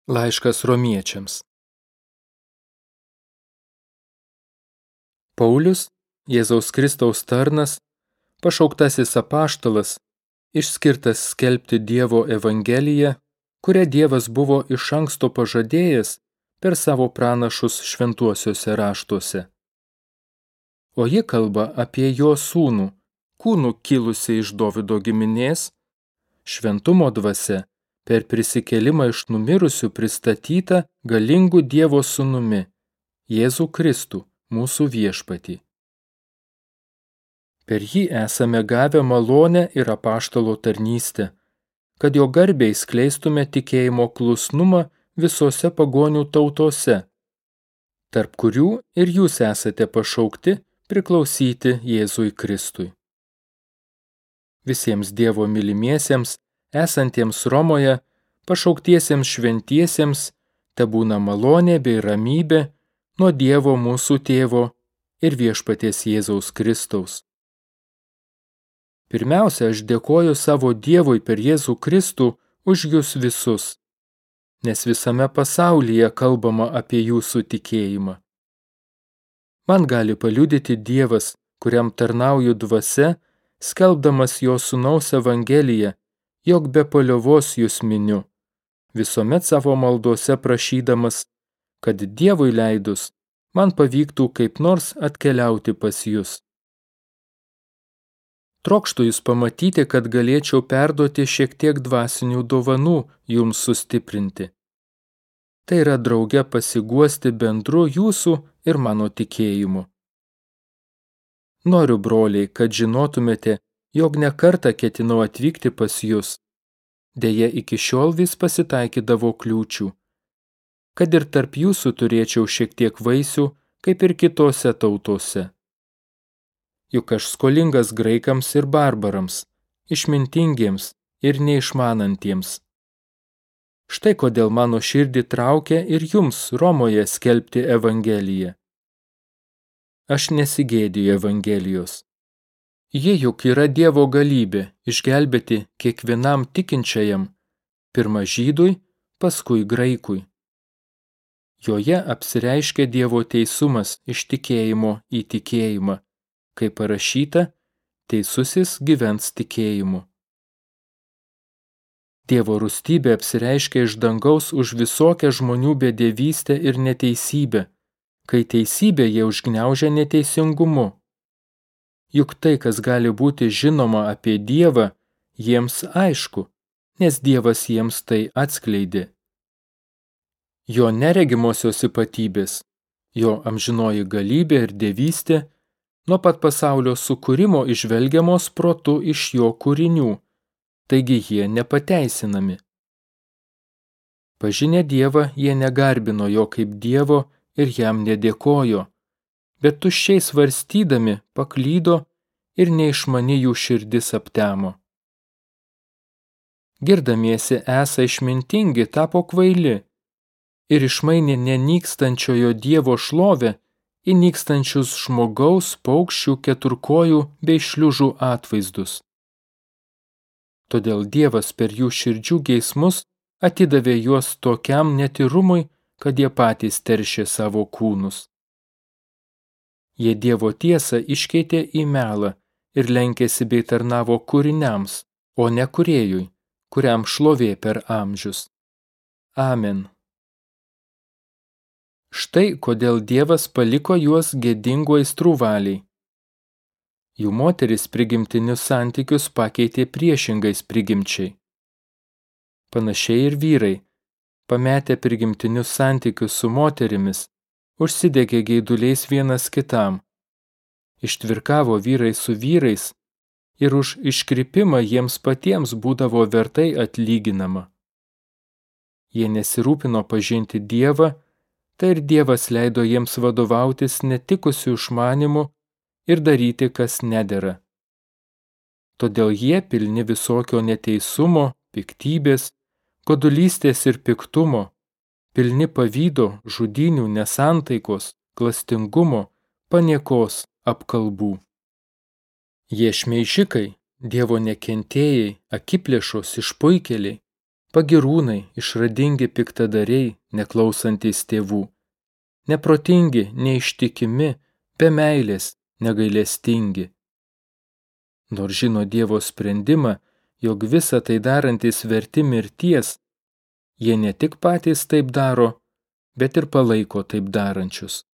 Laiškas romiečiams. Paulius, Jėzaus Kristaus tarnas, pašauktasis apaštalas, išskirtas skelbti Dievo evangeliją, kurią Dievas buvo iš anksto pažadėjęs per savo pranašus šventuosiuose raštuose. O ji kalba apie jo sūnų, kūnų kilusi iš Dovydo giminės, šventumo dvasia, per prisikėlimą iš numirusių pristatyta galingu Dievo sūnumi, Jėzų Kristų, mūsų viešpatį. Per jį esame gavę malonę ir apaštalo tarnystę, kad jo garbei skleistume tikėjimo klusnumą visose pagonių tautose, tarp kurių ir jūs esate pašaukti priklausyti Jėzui Kristui. Visiems Dievo mylimiesiems, esantiems Romoje, pašauktiesiems šventiesiems, tebūna malonė bei ramybė nuo Dievo mūsų Tėvo ir viešpaties Jėzaus Kristaus. Pirmiausia, aš dėkoju savo Dievui per Jėzų Kristų už jūs visus, nes visame pasaulyje kalbama apie jūsų tikėjimą. Man gali paliudyti Dievas, kuriam tarnauju dvasia, skelbdamas jo sūnaus evangeliją, jog be paliovos jūs miniu, visuomet savo maldose prašydamas, kad Dievui leidus, man pavyktų kaip nors atkeliauti pas jus. Trokštu jūs pamatyti, kad galėčiau perduoti šiek tiek dvasinių dovanų jums sustiprinti. Tai yra drauge pasiguosti bendru jūsų ir mano tikėjimu. Noriu, broliai, kad žinotumėte, jog ne kartą ketinau atvykti pas jus. Deja, iki šiol vis pasitaikydavo kliūčių, kad ir tarp jūsų turėčiau šiek tiek vaisių, kaip ir kitose tautose. Juk aš skolingas graikams ir barbarams, išmintingiems ir neišmanantiems. Štai kodėl mano širdį traukia ir jums Romoje skelbti evangeliją. Aš nesigėdiju evangelijos. Ji juk yra Dievo galybė išgelbėti kiekvienam tikinčiajam, pirma žydui, paskui graikui. Joje apsireiškia Dievo teisumas iš tikėjimo į tikėjimą, kaip parašyta, teisusis gyvens tikėjimu. Dievo rūstybė apsireiškia iš dangaus už visokią žmonių bedevystę ir neteisybę, kai teisybę jie užgniaužia neteisingumu. Juk tai, kas gali būti žinoma apie Dievą, jiems aišku, nes Dievas jiems tai atskleidė. Jo neregimosios ypatybės, jo amžinoji galybė ir dievystė, nuo pat pasaulio sukūrimo įžvelgiamos protu iš jo kūrinių, taigi jie nepateisinami. Pažinę Dievą, jie negarbino jo kaip Dievo ir jam nedėkojo, bet tuščiai svarstydami paklydo ir neišmani jų širdis aptemo. Girdamiesi esą išmintingi tapo kvaili ir išmainė nenykstančiojo Dievo šlovę į nykstančius žmogaus, paukščių, keturkojų bei šliužų atvaizdus. Todėl Dievas per jų širdžių geismus atidavė juos tokiam netyrumui, kad jie patys teršė savo kūnus. Jie Dievo tiesą iškeitė į melą ir lenkėsi bei tarnavo kūriniams, o ne kūrėjui, kuriam šlovė per amžius. Amen. Štai kodėl Dievas paliko juos gėdingų aistrų valiai. Jų moteris prigimtinius santykius pakeitė priešingais prigimčiai. Panašiai ir vyrai, pametę prigimtinius santykius su moterimis, užsidegė geiduliais vienas kitam, ištvirkavo vyrai su vyrais ir už iškrypimą jiems patiems būdavo vertai atlyginama. Jie nesirūpino pažinti Dievą, tai ir Dievas leido jiems vadovautis netikusių išmanimų ir daryti, kas nedera. Todėl jie pilni visokio neteisumo, piktybės, godulystės ir piktumo, pilni pavydo, žudynių, nesantaikos, klastingumo, paniekos, apkalbų. Jie šmeižikai, Dievo nekentėjai, akiplėšos, išpuikėliai, pagirūnai, išradingi piktadariai, neklausantys tėvų, neprotingi, neištikimi, be meilės, negailestingi. Nors žino Dievo sprendimą, jog visa tai darantys verti mirties, jie ne tik patys taip daro, bet ir palaiko taip darančius.